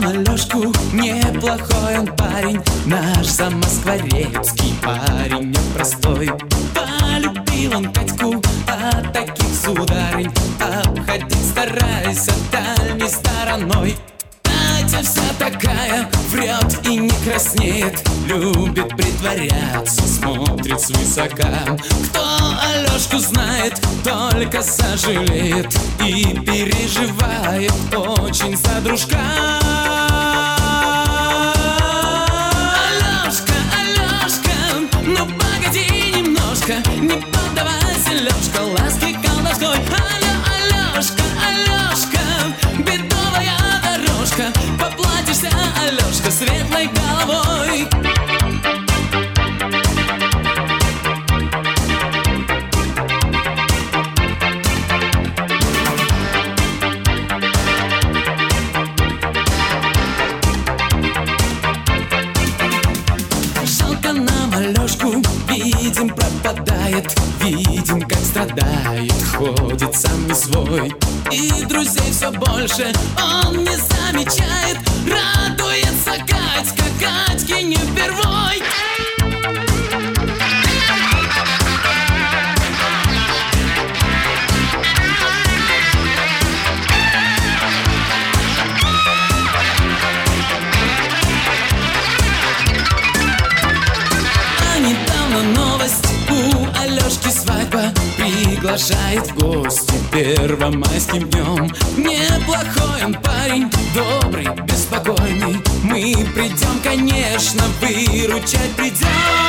Алёшку, неплохой он парень, наш замоскворецкий парень непростой. Полюбил он Катьку, а таких сударынь обходить старайся дальней стороной. Катя вся такая, врет и не краснеет, любит притворяться, смотрит свысока. Кто Алёшку знает, только сожалеет и переживает очень за дружка. Алёшка, Алёшка, ну погоди немножко, не поддавайся, Лёшка, ласки колдовской. Алёшка, Алёшка, бедовая дорожка, поплатишься, Алёшка, светлой головой. Жалко нам Алёшку, видим, пропадает, видим, как страдает, ходит сам не свой. И друзей все больше он не замечает, радуется Катька, Катьке не впервой. А недавно новость, у Алёшки свадьба, приглашает в гости первомайским днем. Неплохой он парень, добрый, беспокойный, мы придем, конечно, выручать придем.